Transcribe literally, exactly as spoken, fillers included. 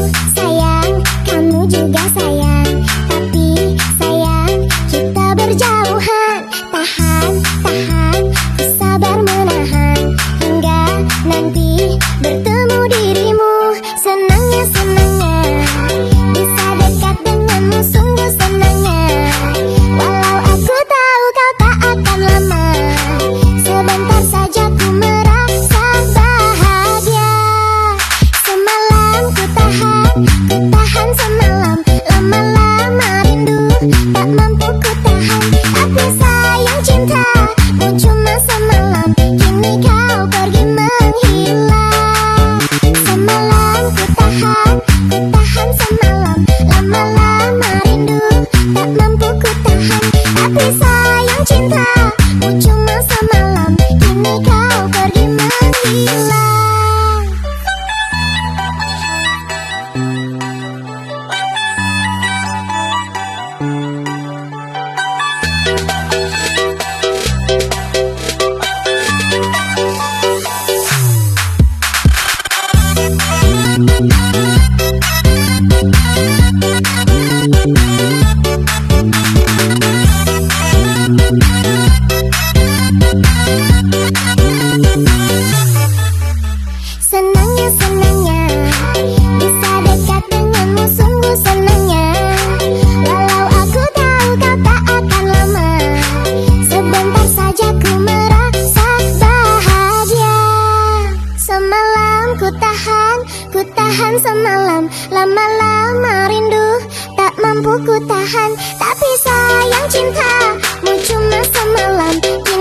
sayang, kamu juga sayang. Tapi sayang, kita berjauhan. Tahan, tahan, ku sabar menahan hingga nanti bertemu dirimu. Senangnya, senangnya bisa dekat denganmu, sungguh senangnya. Walau aku tahu kau tak akan lama, sebentar saja ku merasa bahagia. Semalam ku tahan, ku tahan semalam. Lama-lama rindu tak mampu ku tahan. Tapi sayang cintamu cuma semalam, kini kau pergi menghilang. Semalam ku tahan, ku tahan semalam. Lama-lama rindu tak mampu ku tahan. Tapi sayang cintamu cuma semalam, kini kau pergi menghilang. Senangnya, senangnya bisa dekat denganmu, sungguh senangnya. Walau aku tahu kau tak akan lama, sebentar saja ku merasa bahagia. Semalam ku tahan, ku tahan semalam. Lama-lama rindu tak mampu ku tahan. Tapi sayang cintamu cuma semalam,